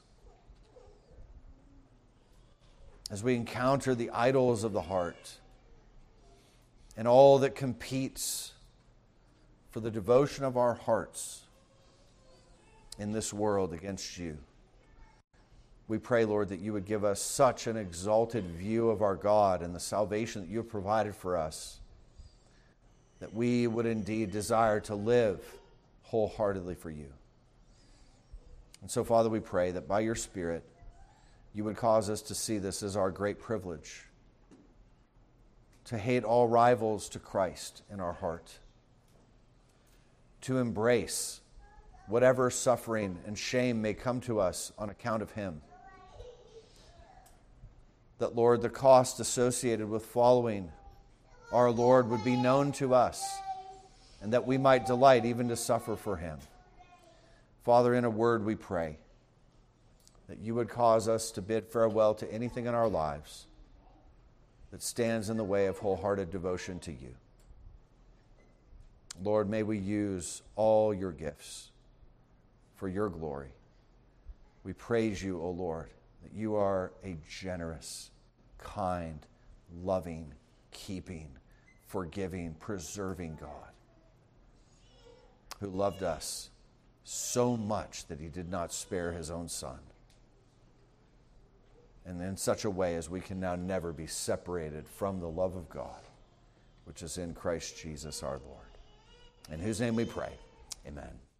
as we encounter the idols of the heart and all that competes for the devotion of our hearts in this world against you. We pray, Lord, that you would give us such an exalted view of our God and the salvation that you have provided for us, that we would indeed desire to live wholeheartedly for you. And so, Father, we pray that by your Spirit, you would cause us to see this as our great privilege, to hate all rivals to Christ in our heart, to embrace whatever suffering and shame may come to us on account of him. That, Lord, the cost associated with following our Lord would be known to us, and that we might delight even to suffer for him. Father, in a word we pray that you would cause us to bid farewell to anything in our lives that stands in the way of wholehearted devotion to you. Lord, may we use all your gifts for your glory. We praise you, O Lord, that you are a generous, kind, loving, keeping, forgiving, preserving God who loved us so much that he did not spare his own Son. And in such a way as we can now never be separated from the love of God, which is in Christ Jesus our Lord. In whose name we pray. Amen.